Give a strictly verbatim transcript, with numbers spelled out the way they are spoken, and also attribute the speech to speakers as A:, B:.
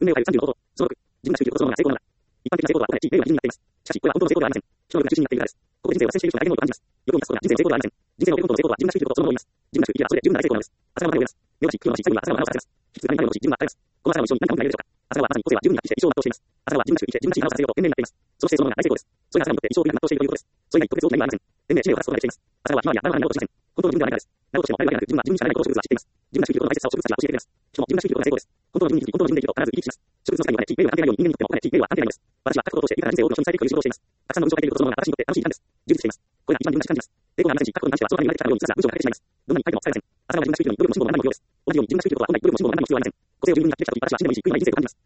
A: 運命を変えるさんじゅうの方法。そのろく、自分が集中することの成功なのだ。一般的な成功とは本来地、名誉が基準になっています。しかし、これは本当の成功ではありません。人の力が中心になっているからです。ここで人生は達成している人が大変多いと感じます。欲を満たすことが人生の成功ではありません。人生の本当の成功とは自分が集中することそのものを言います。自分が集中できればそれで十分な大成功なのです。朝がまたを植えます。目をし、黒のし、最後には朝がまたを咲かせます。引き継がれないのし、自分は与えます。この朝の一生に何か本がいるでしょうか。朝がはまさに個性は十分に発揮して一生を全うしています。朝がは自分が集中して自分が花を咲かせようと懸命になっています。その姿勢そのものが大成功です。それが朝にとって一生を全うしているということです。それが一特別大きな意味はありません。天命地命を果たすことができています。朝がはひまわりや誰もがなろうとしません。本当の自分ではないからです。なろうとしても与えるわけなく、自分は自分にしかないことを植物は知っています。自分が集中することの大切さを植物たちは教えてくれます。人も自分が集中することが成功です。本当の自分に気づき、本当の自分でいると必ず生き生きします。植物の世界にお金地、名誉が関係ないように人間にとってもお金地、名誉は関係ないのです。私は書くことを通して豊かな人生を生みの人に伝えていくという仕事をしています。たくさんの文章を書いていることそのものが私にとって楽しい時間です。充実しています。これが一番自分らしく感じます。成功がありませんし、書くことに関してはその場に生まれてきたかのようにひたすら文章が書けてしまいます。どんなに書いても使えません。朝がは自分が集中するのに努力も辛抱も何も必要です。同じように自分が集中することは本来努力も辛抱も何も必要ありません。個性を十分に発揮できたとき私は死んでもいいし、悔いのない人生を感じます。